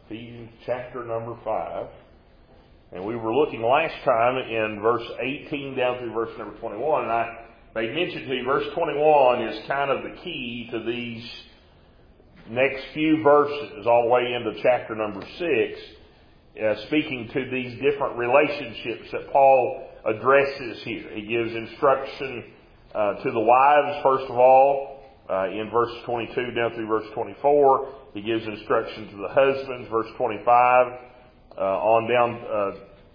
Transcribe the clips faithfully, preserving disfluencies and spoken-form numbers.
Ephesians chapter number five. And we were looking last time in verse eighteen down through verse number twenty-one. And I made mention to you, verse twenty-one is kind of the key to these next few verses all the way into chapter number six, uh, speaking to these different relationships that Paul addresses here. He gives instruction uh, to the wives, first of all, uh, in verse twenty-two down through verse twenty-four. He gives instruction to the husbands, verse twenty-five, uh, on down uh,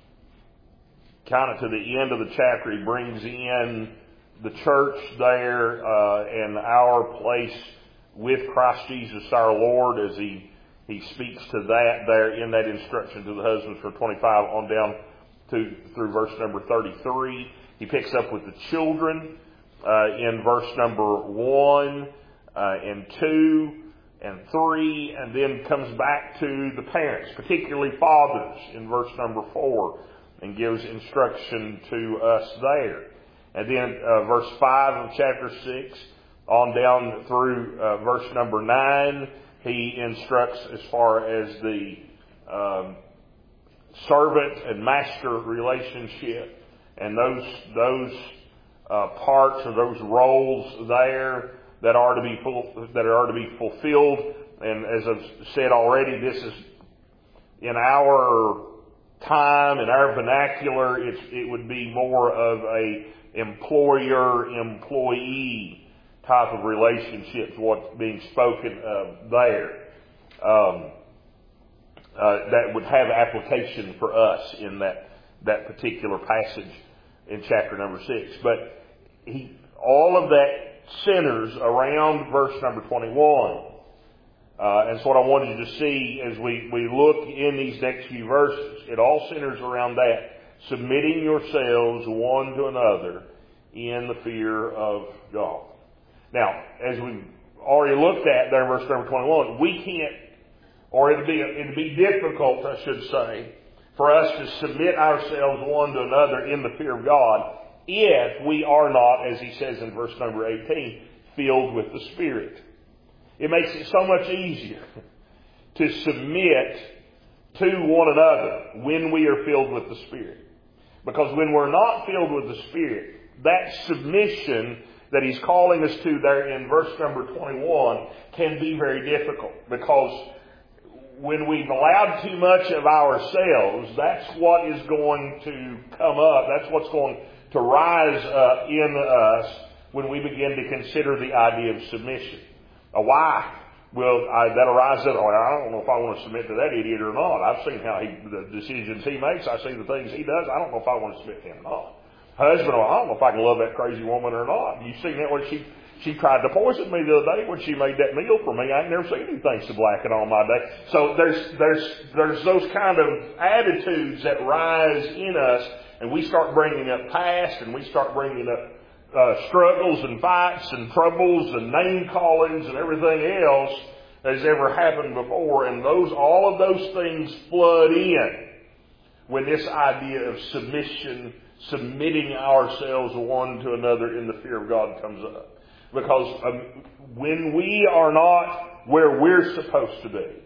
kind of to the end of the chapter. He brings in the church there uh, and our place with Christ Jesus our Lord as he, he speaks to that there in that instruction to the husbands from twenty-five on down to through verse number thirty-three. He picks up with the children uh, in verse number one uh, and two and three, and then comes back to the parents, particularly fathers, in verse number four, and gives instruction to us there. And then uh, verse five of chapter six on down through uh, verse number nine, he instructs as far as the um, servant and master relationship and those those uh, parts or those roles there that are to be full, that are to be fulfilled. And as I've said already, this is in our time, in our vernacular, it's, it would be more of a employer-employee type of relationship, what's being spoken of there. Um, uh, that would have application for us in that that particular passage in chapter number six. But he, all of that centers around verse number twenty-one. Uh, and so what I wanted you to see as we, we look in these next few verses, it all centers around that. Submitting yourselves one to another in the fear of God. Now, as we've already looked at there in verse number twenty-one, we can't, or it'd be, it'd be difficult, I should say, for us to submit ourselves one to another in the fear of God if we are not, as he says in verse number eighteen, filled with the Spirit. It makes it so much easier to submit to one another when we are filled with the Spirit. Because when we're not filled with the Spirit, that submission that he's calling us to there in verse number twenty-one can be very difficult. Because when we've allowed too much of ourselves, that's what is going to come up. That's what's going to rise up in us when we begin to consider the idea of submission. A wife will, I, that'll rise up, oh, I don't know if I want to submit to that idiot or not. I've seen how he, the decisions he makes. I see the things he does. I don't know if I want to submit to him or not. Husband, well, I don't know if I can love that crazy woman or not. You've seen that when she, she tried to poison me the other day when she made that meal for me. I ain't never seen anything so black in all my day. So there's, there's, there's those kind of attitudes that rise in us, and we start bringing up past, and we start bringing up Uh, struggles and fights and troubles and name callings and everything else that's ever happened before. And those, all of those things flood in when this idea of submission, submitting ourselves one to another in the fear of God comes up. Because um, when we are not where we're supposed to be,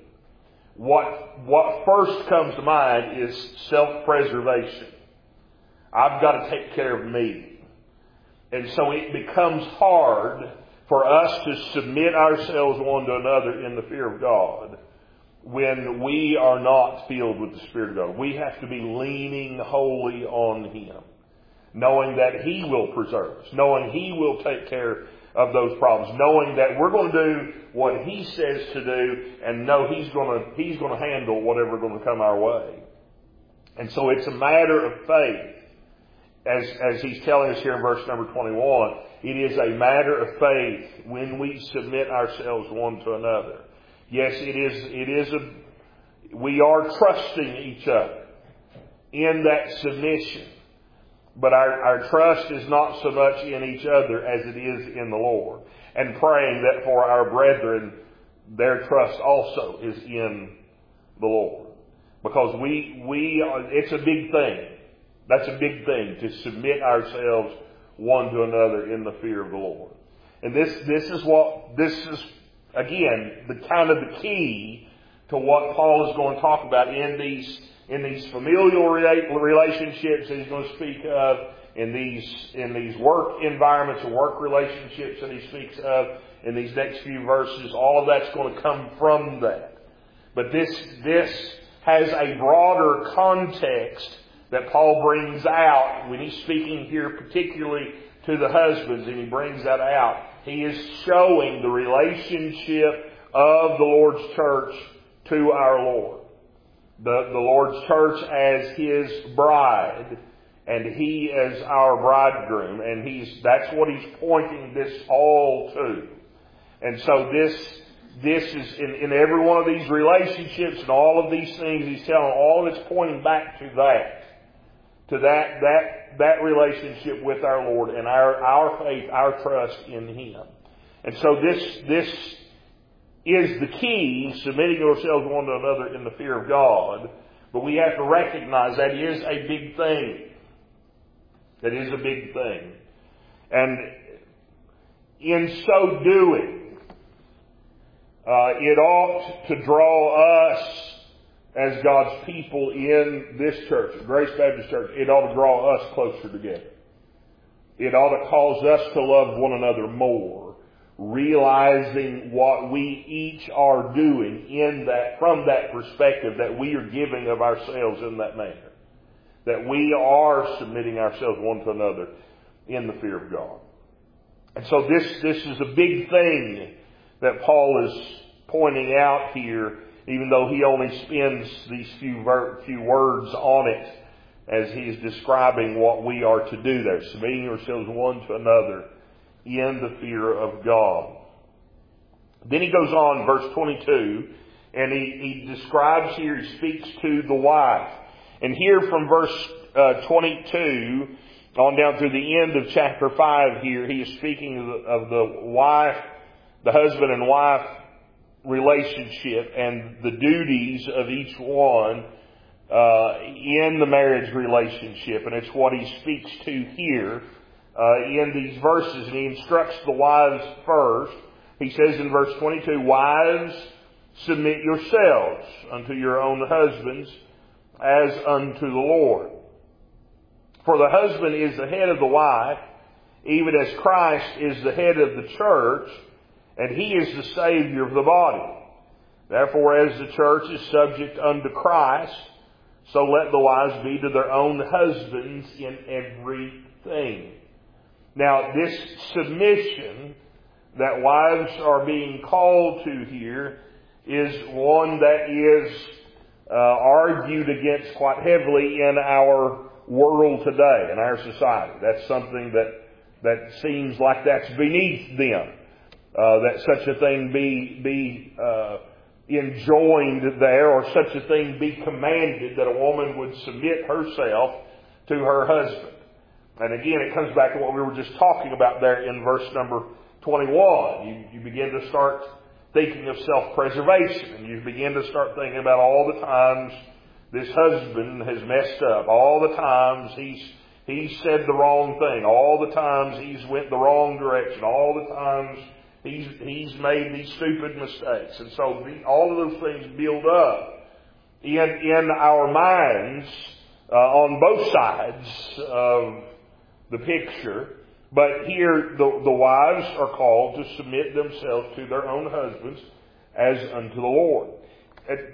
what, what first comes to mind is self-preservation. I've got to take care of me. And so it becomes hard for us to submit ourselves one to another in the fear of God when we are not filled with the Spirit of God. We have to be leaning wholly on Him, knowing that He will preserve us, knowing He will take care of those problems, knowing that we're going to do what He says to do, and know He's going to, He's going to handle whatever's going to come our way. And so it's a matter of faith. As, as he's telling us here in verse number twenty-one, it is a matter of faith when we submit ourselves one to another. Yes, it is, it is a, we are trusting each other in that submission. But our, our trust is not so much in each other as it is in the Lord. And praying that for our brethren, their trust also is in the Lord. Because we, we, are, it's a big thing. That's a big thing, to submit ourselves one to another in the fear of the Lord. And this, this is what, this is, again, the kind of the key to what Paul is going to talk about in these in these familial relationships that he's going to speak of, in these in these work environments or work relationships that he speaks of in these next few verses. All of that's going to come from that. But this this has a broader context that Paul brings out when he's speaking here particularly to the husbands, and he brings that out. He is showing the relationship of the Lord's church to our Lord. The, the Lord's church as His bride, and He as our bridegroom, and he's that's what he's pointing this all to. And so this this is in, in every one of these relationships and all of these things he's telling, all of it's pointing back to that. To that that that relationship with our Lord and our, our faith, our trust in Him. And so this this is the key, submitting yourselves one to another in the fear of God. But we have to recognize that is a big thing. That is a big thing. And in so doing, uh, it ought to draw us as God's people in this church, Grace Baptist Church, it ought to draw us closer together. It ought to cause us to love one another more, realizing what we each are doing in that, from that perspective, that we are giving of ourselves in that manner. That we are submitting ourselves one to another in the fear of God. And so this, this is a big thing that Paul is pointing out here, even though he only spends these few ver- few words on it as he is describing what we are to do there, submitting yourselves one to another in the fear of God. Then he goes on, verse twenty-two, and he, he describes here, he speaks to the wife. And here from verse uh, twenty-two on down through the end of chapter five here, he is speaking of the, of the wife, the husband and wife relationship and the duties of each one uh, in the marriage relationship. And it's what he speaks to here uh, in these verses. And he instructs the wives first. He says in verse twenty-two, "Wives, submit yourselves unto your own husbands as unto the Lord. For the husband is the head of the wife, even as Christ is the head of the church, and He is the Savior of the body. Therefore, as the church is subject unto Christ, so let the wives be to their own husbands in everything." Now, this submission that wives are being called to here is one that is uh, argued against quite heavily in our world today, in our society. That's something that, that seems like that's beneath them. Uh, that such a thing be be uh, enjoined there, or such a thing be commanded, that a woman would submit herself to her husband. And again, it comes back to what we were just talking about there in verse number twenty-one. You, you begin to start thinking of self-preservation, and you begin to start thinking about all the times this husband has messed up, all the times he's he's said the wrong thing, all the times he's went the wrong direction, all the times He's, he's made these stupid mistakes. And so the, all of those things build up in, in our minds uh, on both sides of the picture. But here the, the wives are called to submit themselves to their own husbands as unto the Lord. It,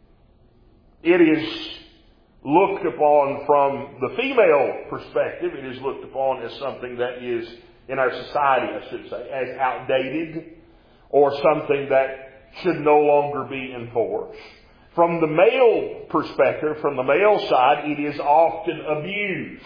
it is looked upon from the female perspective, it is looked upon as something that is, in our society, I should say, as outdated or something that should no longer be enforced. From the male perspective, from the male side, it is often abused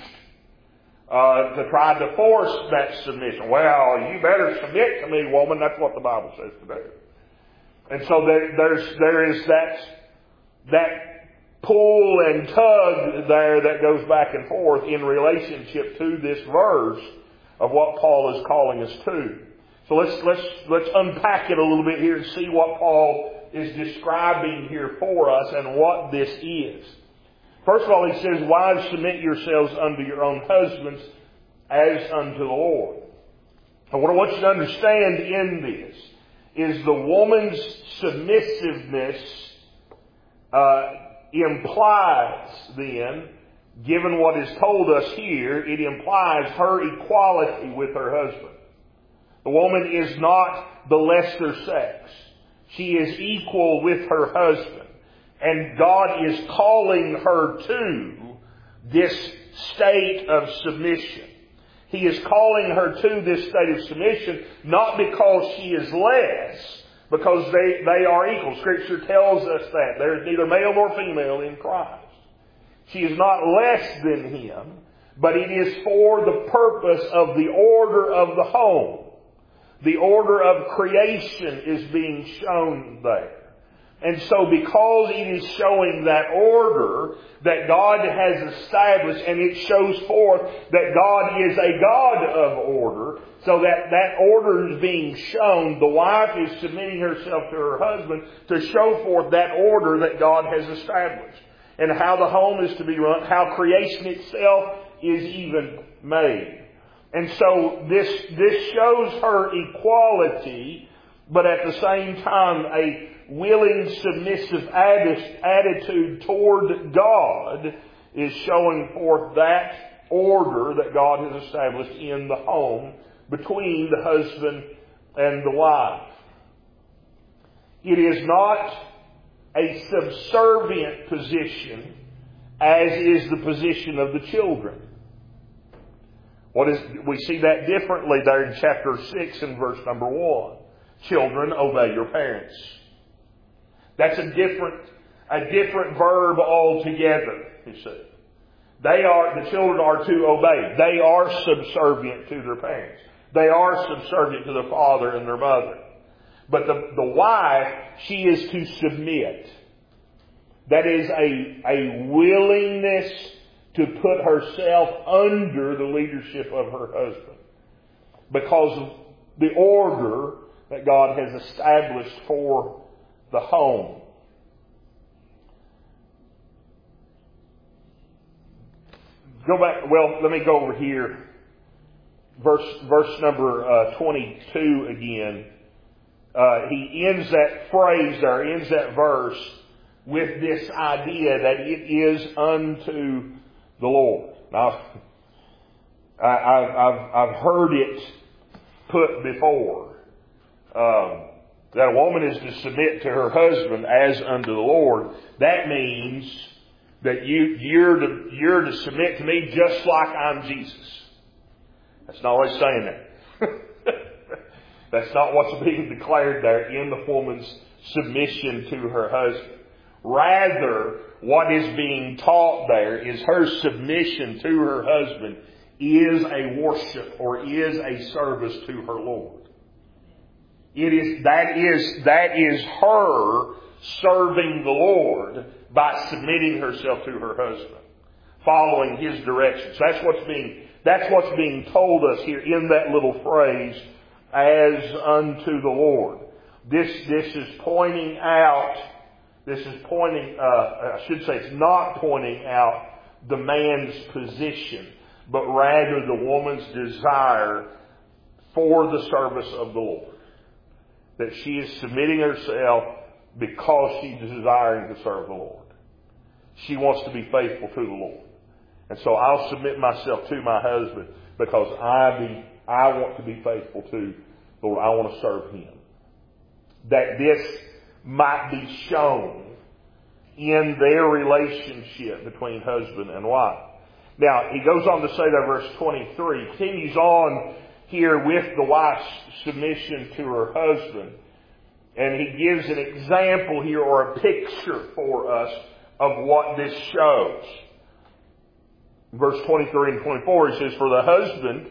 uh, to try to force that submission. Well, you better submit to me, woman. That's what the Bible says to do. And so there, there's there is that that pull and tug there that goes back and forth in relationship to this verse of what Paul is calling us to. So let's let's let's unpack it a little bit here and see what Paul is describing here for us and what this is. First of all, he says, "Wives, submit yourselves unto your own husbands as unto the Lord." And what I want you to understand in this is the woman's submissiveness uh, implies then, given what is told us here, it implies her equality with her husband. The woman is not the lesser sex. She is equal with her husband. And God is calling her to this state of submission. He is calling her to this state of submission, not because she is less, because they, they are equal. Scripture tells us that. There is neither male nor female in Christ. She is not less than him, but it is for the purpose of the order of the home. The order of creation is being shown there. And so because it is showing that order that God has established, and it shows forth that God is a God of order, so that that order is being shown, the wife is submitting herself to her husband to show forth that order that God has established. And how the home is to be run, how creation itself is even made. And so this, this shows her equality, but at the same time a willing, submissive attitude toward God is showing forth that order that God has established in the home between the husband and the wife. It is not a subservient position as is the position of the children. What is, we see that differently there in chapter six and verse number one. Children, obey your parents. That's a different, a different verb altogether, you see. They are, the children are to obey. They are subservient to their parents. They are subservient to their father and their mother. But the, the wife, she is to submit. That is a, a willingness to put herself under the leadership of her husband, because of the order that God has established for the home. Go back, well, let me go over here. Verse, verse number uh, twenty-two again. Uh, he ends that phrase there, ends that verse with this idea that it is unto the Lord. Now, I, I, I've, I've heard it put before. Um, that a woman is to submit to her husband as unto the Lord. That means that you, you're to, you're to submit to me just like I'm Jesus. That's not what he's saying there. That's not what's being declared there in the woman's submission to her husband. Rather, what is being taught there is her submission to her husband is a worship or is a service to her Lord. It is, that is, that is her serving the Lord by submitting herself to her husband, following his directions. That's what's being, that's what's being told us here in that little phrase, as unto the Lord. This, this is pointing out, this is pointing, uh, I should say it's not pointing out the man's position, but rather the woman's desire for the service of the Lord. That she is submitting herself because she's desiring to serve the Lord. She wants to be faithful to the Lord. And so I'll submit myself to my husband because I be, I want to be faithful to the Lord. I want to serve him. That this might be shown in their relationship between husband and wife. Now, he goes on to say that verse twenty-three, continues on here with the wife's submission to her husband. And he gives an example here or a picture for us of what this shows. Verse twenty-three and twenty-four, he says, for the husband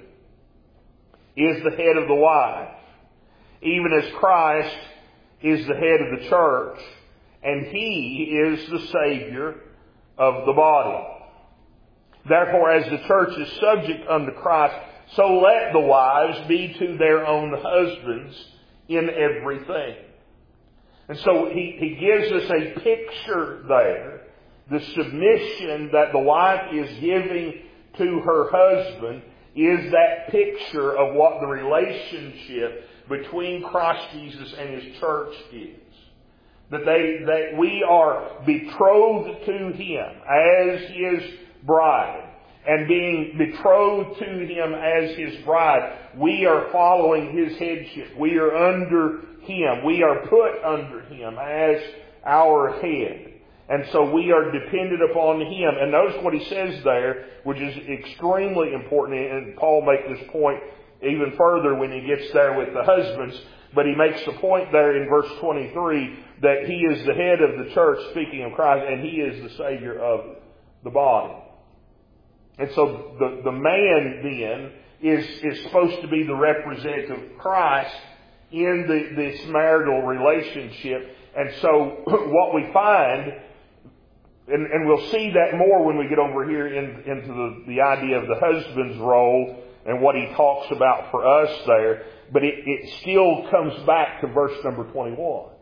is the head of the wife, even as Christ is the head of the church, and he is the Savior of the body. Therefore, as the church is subject unto Christ, so let the wives be to their own husbands in everything. And so he, he gives us a picture there. The submission that the wife is giving to her husband is that picture of what the relationship between Christ Jesus and His church is. That they, that we are betrothed to Him as His bride. And being betrothed to Him as His bride, we are following His headship. We are under Him. We are put under Him as our head. And so we are dependent upon Him. And notice what he says there, which is extremely important. And Paul makes this point even further when he gets there with the husbands. But he makes the point there in verse twenty-three that He is the head of the church, speaking of Christ, and He is the Savior of the body. And so the, the man then is, is supposed to be the representative of Christ in the, this marital relationship. And so what we find, and, and we'll see that more when we get over here in, into the, the idea of the husband's role and what he talks about for us there, but it, it still comes back to verse number twenty-one.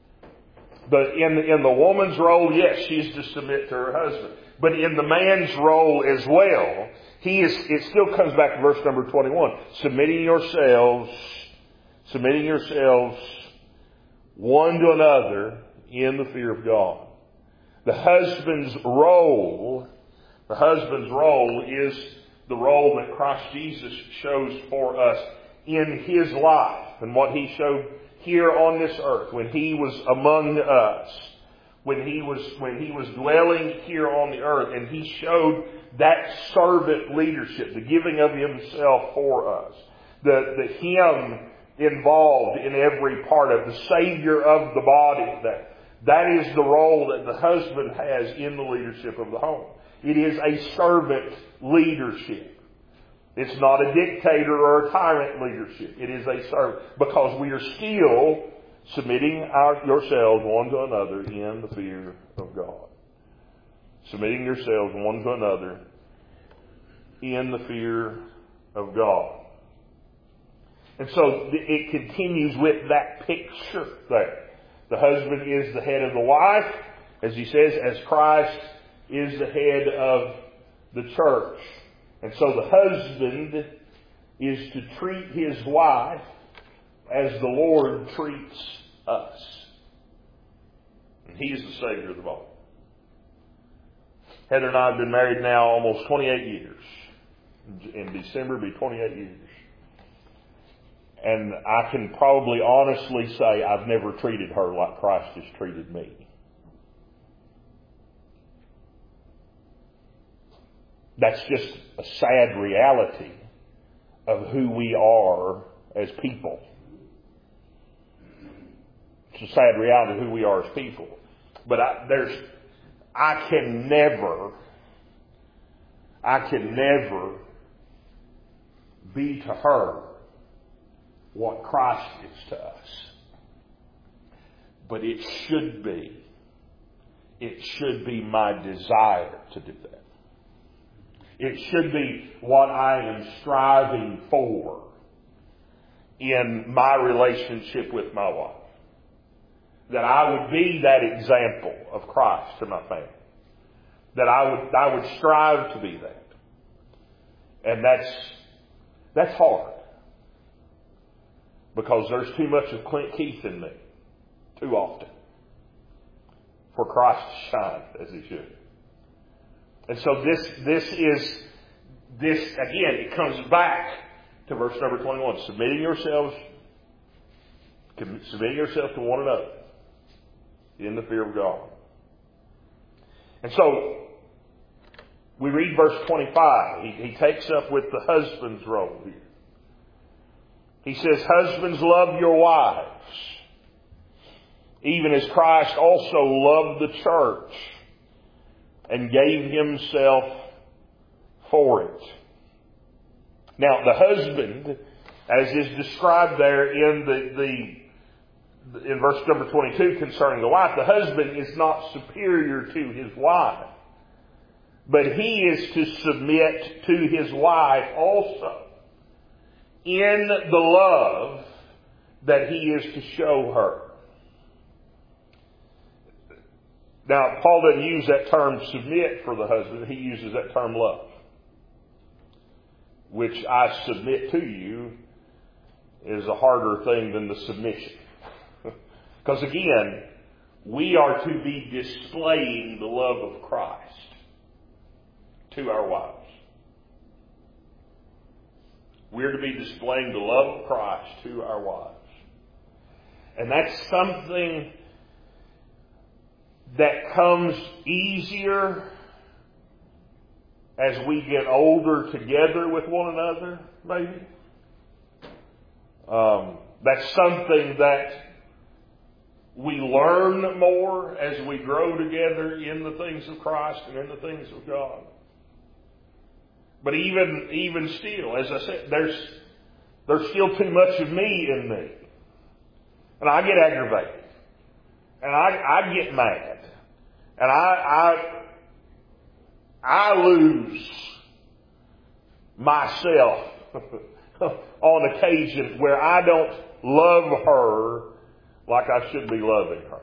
But in, in the woman's role, yes, she's to submit to her husband. But in the man's role as well, he is, it still comes back to verse number twenty-one. Submitting yourselves, submitting yourselves one to another in the fear of God. The husband's role, the husband's role is the role that Christ Jesus shows for us in His life and what He showed here on this earth when He was among us. When he was, when he was dwelling here on the earth, and He showed that servant leadership, the giving of Himself for us, the, the Him involved in every part of the Savior of the body. That, that is the role that the husband has in the leadership of the home. It is a servant leadership. It's not a dictator or a tyrant leadership. It is a servant, because we are still submitting our, yourselves one to another in the fear of God. Submitting yourselves one to another in the fear of God. And so it continues with that picture there. The husband is the head of the wife, as he says, as Christ is the head of the church. And so the husband is to treat his wife as the Lord treats us. And He's the Savior of the body. Heather and I have been married now almost twenty-eight years. In December it'll be twenty-eight years. And I can probably honestly say I've never treated her like Christ has treated me. That's just a sad reality of who we are as people. It's a sad reality of who we are as people. But I, there's, I can never, I can never be to her what Christ is to us. But it should be, it should be my desire to do that. It should be what I am striving for in my relationship with my wife. That I would be that example of Christ to my family. That I would, I would strive to be that. And that's, that's hard. Because there's too much of Clint Keith in me. Too often. For Christ to shine as He should. And so this, this is, this, again, it comes back to verse number twenty-one. Submitting yourselves, submitting yourselves to one another in the fear of God. And so, we read verse twenty-five. He, he takes up with the husband's role here. He says, husbands, love your wives, even as Christ also loved the church and gave Himself for it. Now, the husband, as is described there in the, the in verse number twenty-two concerning the wife, the husband is not superior to his wife, but he is to submit to his wife also in the love that he is to show her. Now, Paul doesn't use that term submit for the husband. He uses that term love, which I submit to you is a harder thing than the submission. Because again, we are to be displaying the love of Christ to our wives. We're to be displaying the love of Christ to our wives. And that's something that comes easier as we get older together with one another, maybe. Um, that's something that we learn more as we grow together in the things of Christ and in the things of God. But even even still, as I said, there's there's still too much of me in me. And I get aggravated. And I, I get mad. And I, I, I lose myself on occasion where I don't love her like I should be loving her.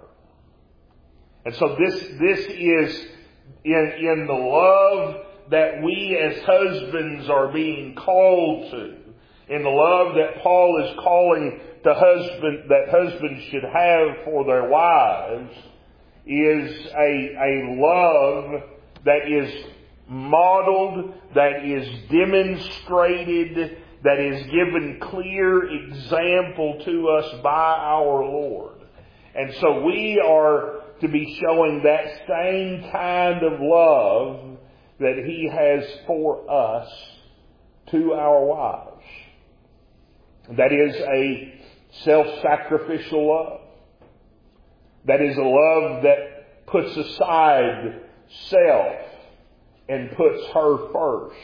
And so this, this is in, in the love that we as husbands are being called to, in the love that Paul is calling the husband, that husbands should have for their wives, is a, a love that is modeled, that is demonstrated, that is given clear example to us by our Lord. And so we are to be showing that same kind of love that He has for us to our wives. That is a self-sacrificial love. That is a love that puts aside self and puts her first.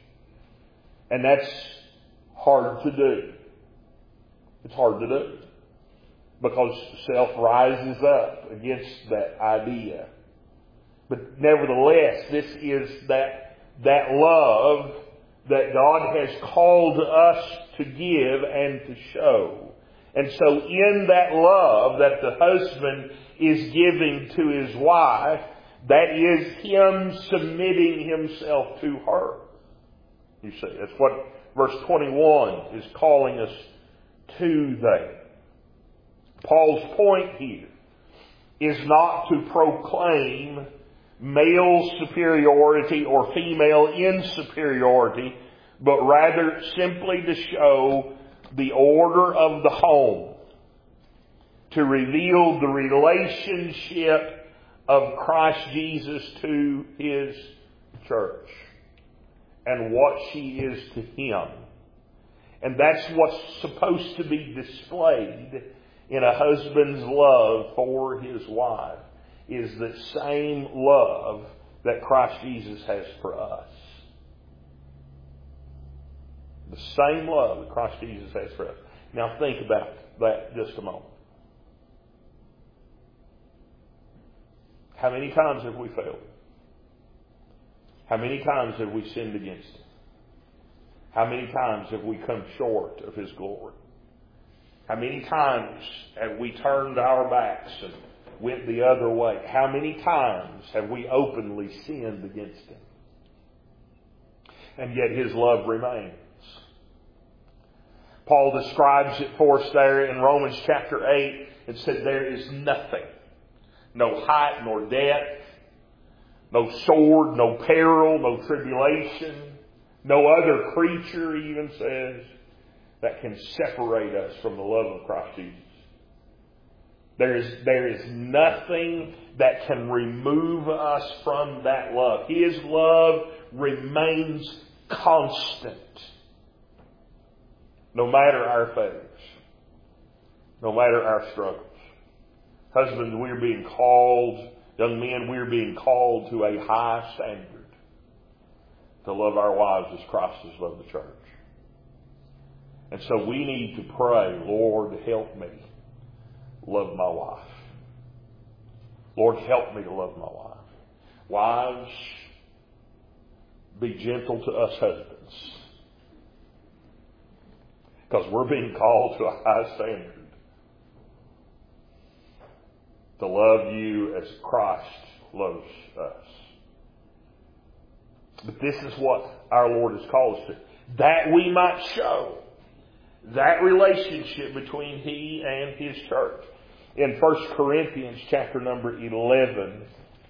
And that's hard to do. It's hard to do. Because self rises up against that idea. But nevertheless, this is that, that love that God has called us to give and to show. And so in that love that the husband is giving to his wife, that is him submitting himself to her. You see, that's what verse twenty-one is calling us to there. Paul's point here is not to proclaim male superiority or female insuperiority, but rather simply to show the order of the home, to reveal the relationship of Christ Jesus to His church and what she is to Him. And that's what's supposed to be displayed in a husband's love for his wife, is the same love that Christ Jesus has for us. The same love that Christ Jesus has for us. Now think about that just a moment. How many times have we failed? How many times have we sinned against Him? How many times have we come short of His glory? How many times have we turned our backs and went the other way? How many times have we openly sinned against Him? And yet His love remains. Paul describes it for us there in Romans chapter eight. It said there is nothing, no height nor depth, no sword, no peril, no tribulation, no other creature even says, that can separate us from the love of Christ Jesus. There is, there is nothing that can remove us from that love. His love remains constant. No matter our failures. No matter our struggles. Husbands, we're being called, young men, we're being called to a high standard. To love our wives as Christ has loved the church. And so we need to pray, Lord, help me love my wife. Lord, help me to love my wife. Wives, be gentle to us husbands. Because we're being called to a high standard. To love you as Christ loves us. But this is what our Lord has called us to. That we might show that relationship between He and His church. in First Corinthians chapter number eleven.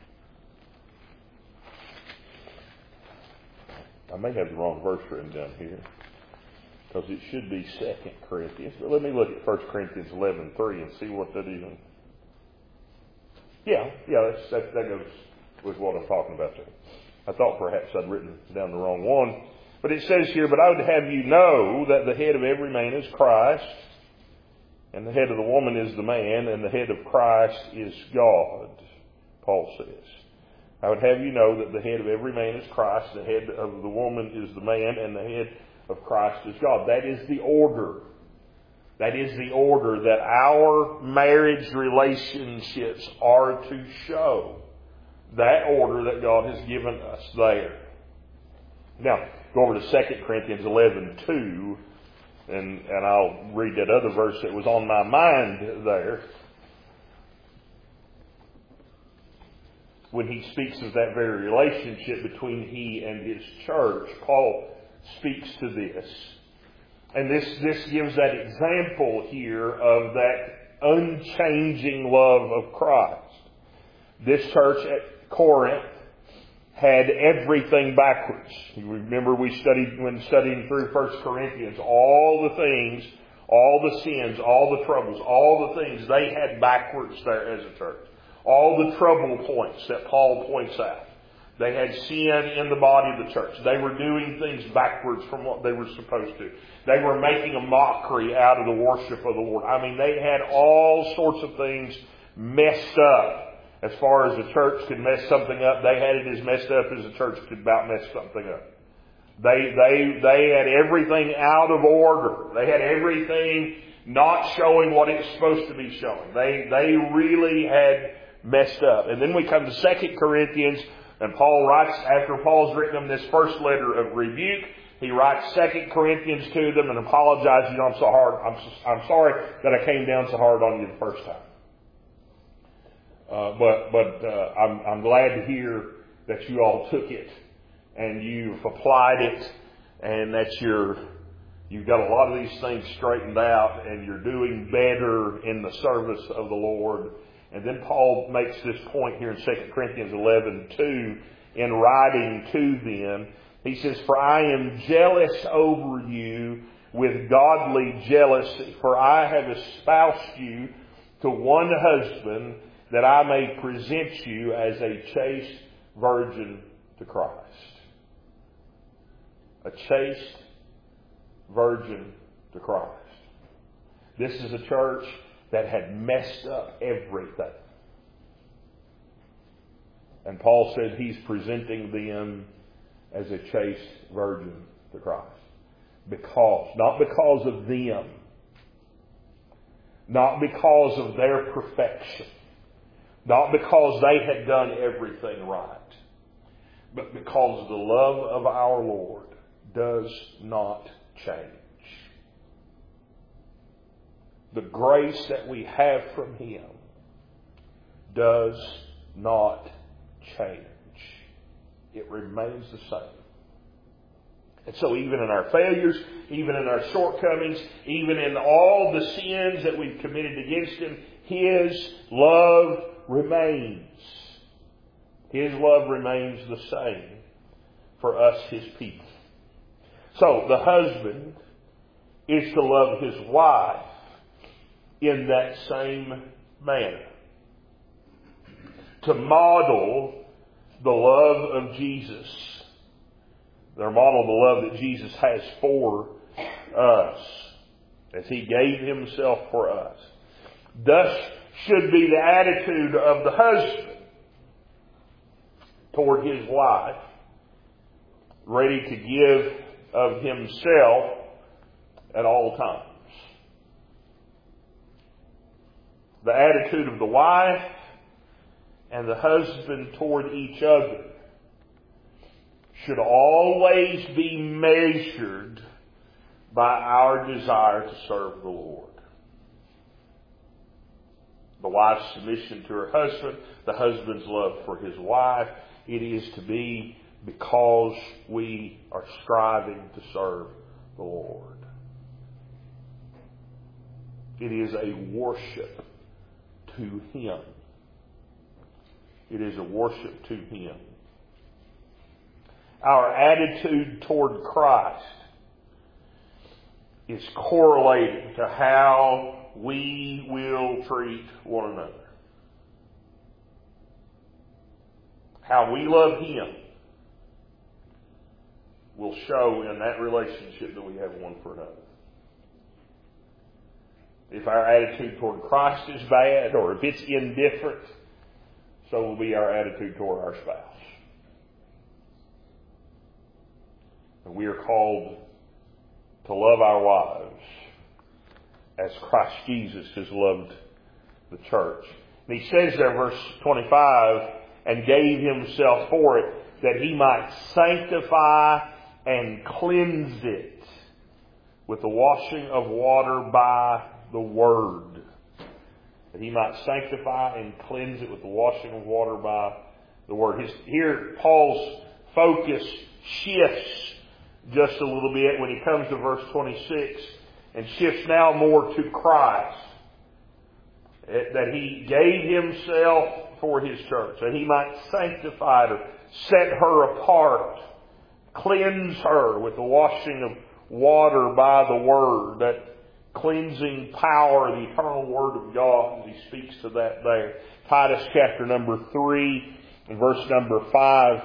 I may have the wrong verse written down here, because it should be Second Corinthians. But let me look at First Corinthians eleven three and see what that even... Yeah, yeah, that's, that, that goes with what I'm talking about there. I thought perhaps I'd written down the wrong one. But it says here, "But I would have you know that the head of every man is Christ, and the head of the woman is the man, and the head of Christ is God," Paul says. "I would have you know that the head of every man is Christ, the head of the woman is the man, and the head of Christ is God." That is the order. That is the order that our marriage relationships are to show. That order that God has given us there. Now, go over to Second Corinthians eleven two, and, and I'll read that other verse that was on my mind there. When he speaks of that very relationship between he and his church, Paul speaks to this. And this, this gives that example here of that unchanging love of Christ. This church at Corinth had everything backwards. You remember we studied, when studying through First Corinthians, all the things, all the sins, all the troubles, all the things they had backwards there as a church. All the trouble points that Paul points out. They had sin in the body of the church. They were doing things backwards from what they were supposed to. They were making a mockery out of the worship of the Lord. I mean, they had all sorts of things messed up. As far as the church could mess something up, they had it as messed up as the church could about mess something up. They, they, they had everything out of order. They had everything not showing what it's supposed to be showing. They, they really had messed up. And then we come to Second Corinthians, and Paul writes, after Paul's written them this first letter of rebuke, he writes Second Corinthians to them and apologizes. You know, I'm so hard. I'm, so, I'm sorry that I came down so hard on you the first time. Uh, but but uh, I'm, I'm glad to hear that you all took it and you've applied it, and that you're you've got a lot of these things straightened out, and you're doing better in the service of the Lord. And then Paul makes this point here in Second Corinthians eleven two in writing to them. He says, "For I am jealous over you with godly jealousy, for I have espoused you to one husband, that I may present you as a chaste virgin to Christ." A chaste virgin to Christ. This is a church that had messed up everything. And Paul said he's presenting them as a chaste virgin to Christ. Because, not because of them, not because of their perfection, not because they had done everything right, but because the love of our Lord does not change. The grace that we have from Him does not change. It remains the same. And so even in our failures, even in our shortcomings, even in all the sins that we've committed against Him, His love remains. His love remains the same for us, His people. So the husband is to love his wife in that same manner. To model the love of Jesus. They're model the love that Jesus has for us, as He gave Himself for us. Thus should be the attitude of the husband toward his wife, ready to give of himself at all times. The attitude of the wife and the husband toward each other should always be measured by our desire to serve the Lord. The wife's submission to her husband, the husband's love for his wife, it is to be because we are striving to serve the Lord. It is a worship to Him. It is a worship to Him. Our attitude toward Christ is correlated to how we will treat one another. How we love Him will show in that relationship that we have one for another. If our attitude toward Christ is bad, or if it's indifferent, so will be our attitude toward our spouse. And we are called to love our wives as Christ Jesus has loved the church. And He says there, verse twenty-five, and gave Himself for it, that He might sanctify and cleanse it with the washing of water by the Word. That He might sanctify and cleanse it with the washing of water by the Word. His, here, Paul's focus shifts just a little bit when he comes to verse twenty-six, and shifts now more to Christ. That He gave Himself for His church, that He might sanctify her, set her apart, cleanse her with the washing of water by the Word, that cleansing power, the eternal Word of God. He speaks to that there. Titus chapter number three and verse number five.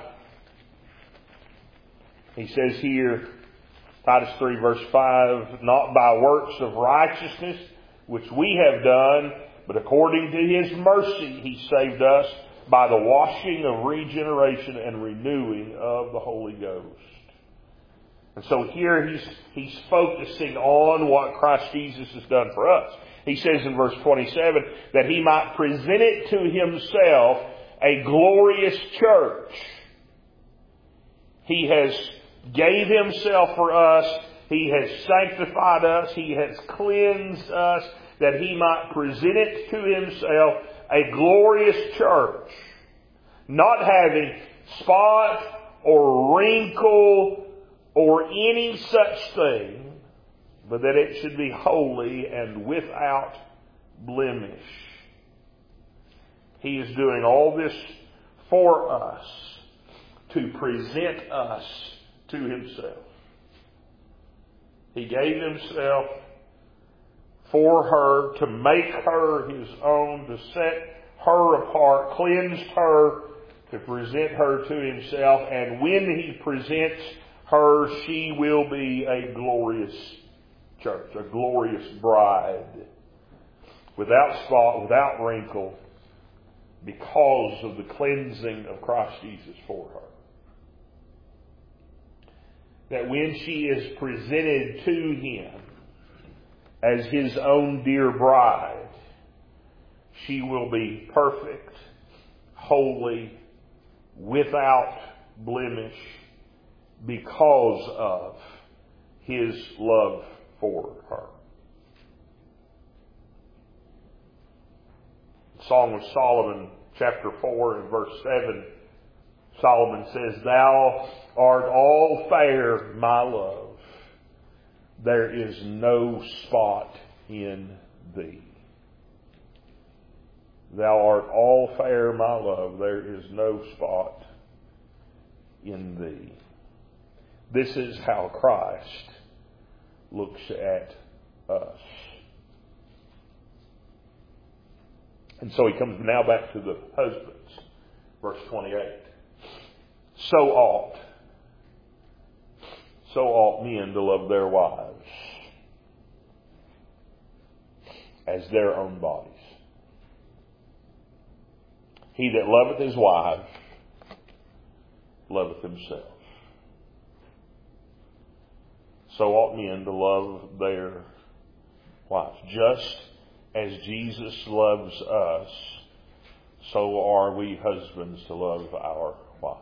He says here, Titus three verse five, not by works of righteousness which we have done, but according to His mercy He saved us by the washing of regeneration and renewing of the Holy Ghost. And so here he's, he's focusing on what Christ Jesus has done for us. He says in verse twenty-seven, that He might present it to Himself a glorious church. He has gave Himself for us. He has sanctified us. He has cleansed us, that He might present it to Himself a glorious church, not having spot or wrinkle or any such thing, but that it should be holy and without blemish. He is doing all this for us to present us to Himself. He gave Himself for her, to make her His own, to set her apart, cleanse her, to present her to Himself. And when He presents her, she will be a glorious church, a glorious bride, without spot, without wrinkle, because of the cleansing of Christ Jesus for her. That when she is presented to Him as His own dear bride, she will be perfect, holy, without blemish, because of His love for her. Song of Solomon, chapter four and verse seven, Solomon says, Thou art all fair, my love. There is no spot in thee. Thou art all fair, my love. There is no spot in thee. This is how Christ looks at us. And so he comes now back to the husbands. Verse twenty-eight. So ought, so ought men to love their wives as their own bodies. He that loveth his wife loveth himself. So ought men to love their wives. Just as Jesus loves us, so are we husbands to love our wives.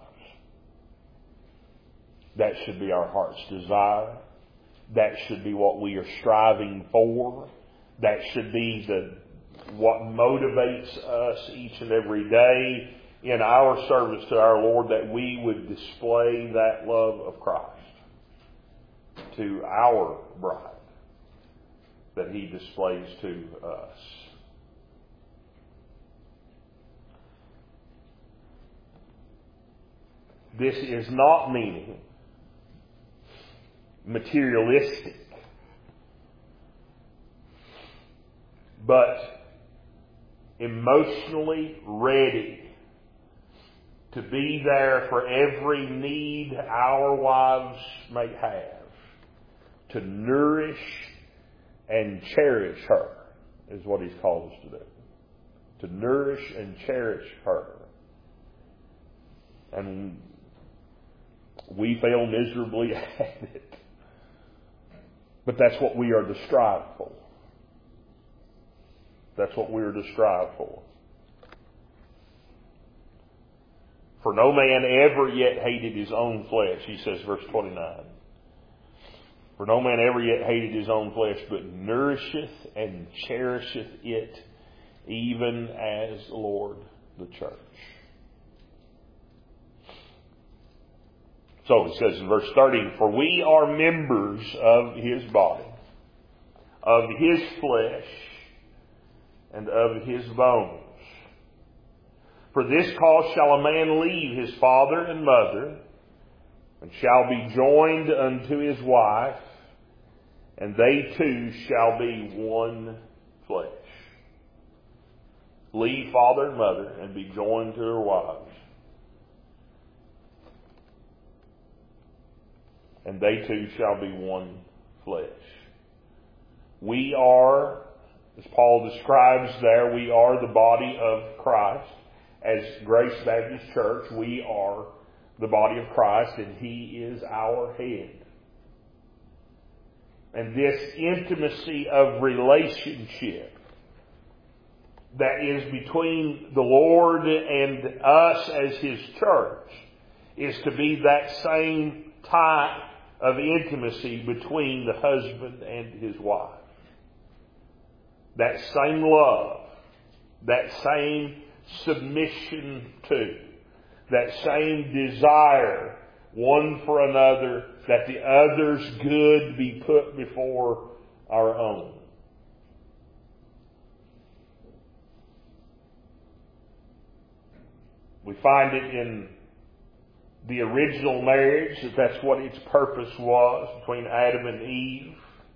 That should be our heart's desire. That should be what we are striving for. That should be the what motivates us each and every day in our service to our Lord, that we would display that love of Christ to our bride that He displays to us. this is not meaning materialistic, but emotionally ready to be there for every need our wives may have, to nourish and cherish her, is what He's called us to do. To nourish and cherish her. And we fail miserably at it. But that's what we are to strive for. That's what we are to strive for. For no man ever yet hated his own flesh, he says, verse twenty-nine. For no man ever yet hated his own flesh, but nourisheth and cherisheth it, even as the Lord the church. So he says in verse thirty, for we are members of His body, of His flesh, and of His bones. For this cause shall a man leave his father and mother, and shall be joined unto his wife, and they two shall be one flesh. Leave father and mother and be joined to her wives, and they two shall be one flesh. We are, as Paul describes there, we are the body of Christ. As Grace Baptist Church, we are the body of Christ, and He is our head. And this intimacy of relationship that is between the Lord and us as His church is to be that same type of intimacy between the husband and his wife. That same love, that same submission to, that same desire one for another, that the other's good be put before our own. We find it in the original marriage that that's what its purpose was between Adam and Eve.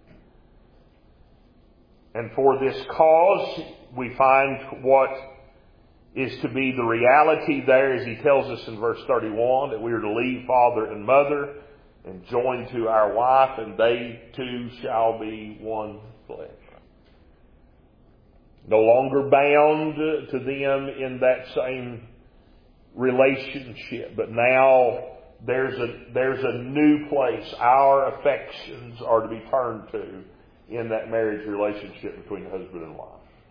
And for this cause, we find what is to be the reality there, as he tells us in verse thirty-one, that we are to leave father and mother and join to our wife, and they two shall be one flesh. No longer bound to them in that same relationship, but now there's a there's a new place our affections are to be turned to in that marriage relationship between husband and wife.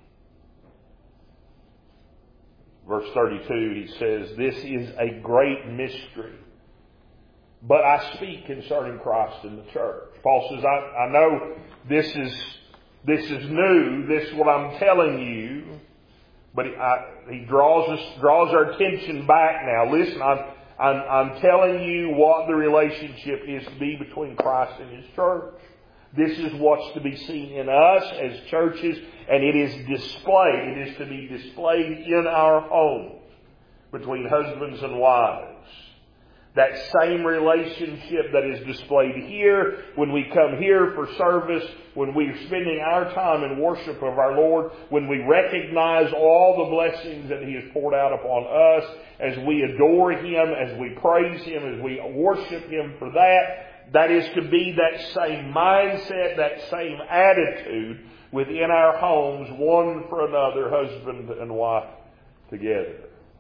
Verse thirty-two, he says, this is a great mystery, but I speak concerning Christ and the church. Paul says, I, I know this is this is new, this is what I'm telling you, but he, I, he draws us draws our attention back now. Listen, I'm, I'm I'm telling you what the relationship is to be between Christ and His church. This is what's to be seen in us as churches, and it is displayed. It is to be displayed in our homes between husbands and wives. That same relationship that is displayed here when we come here for service, when we're spending our time in worship of our Lord, when we recognize all the blessings that He has poured out upon us, as we adore Him, as we praise Him, as we worship Him for that. That is to be that same mindset, that same attitude within our homes, one for another, husband and wife together.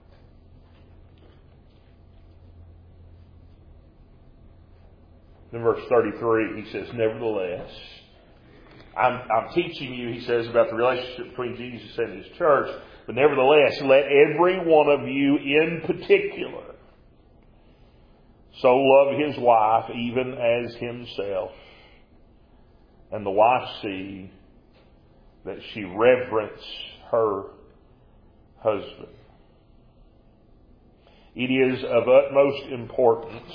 In verse thirty-three, he says, nevertheless, I'm, I'm teaching you, he says, about the relationship between Jesus and His church, but nevertheless, let every one of you in particular so love his wife even as himself, and the wife see that she reverence her husband. It is of utmost importance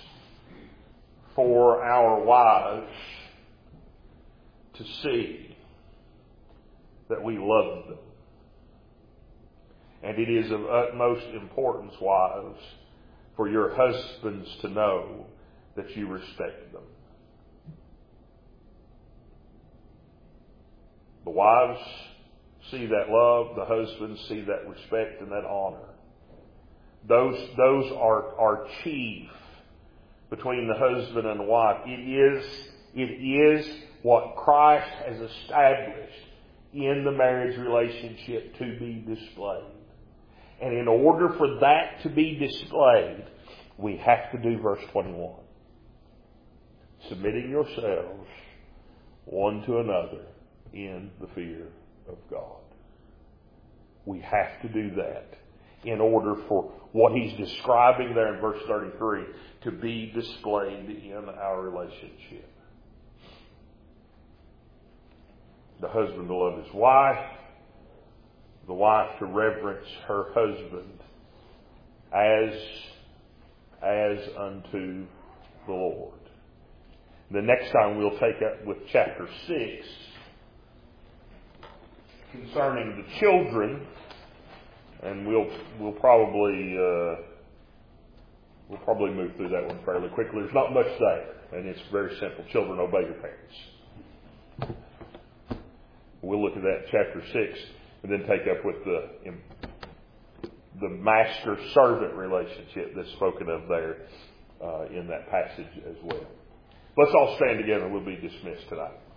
for our wives to see that we love them. And it is of utmost importance, wives, for your husbands to know that you respect them. The wives see that love, the husbands see that respect and that honor. Those, those are, are chief between the husband and the wife. It is, it is what Christ has established in the marriage relationship to be displayed. And in order for that to be displayed, we have to do verse twenty-one. Submitting yourselves one to another in the fear of God. We have to do that in order for what he's describing there in verse thirty-three to be displayed in our relationship. The husband to love his wife, the wife to reverence her husband as, as unto the Lord. The next time we'll take up with chapter six concerning the children, and we'll we'll probably uh, we'll probably move through that one fairly quickly. There's not much there, and it's very simple. Children, obey your parents. We'll look at that in chapter six, and then take up with the the master-servant relationship that's spoken of there uh, in that passage as well. Let's all stand together and we'll be dismissed tonight.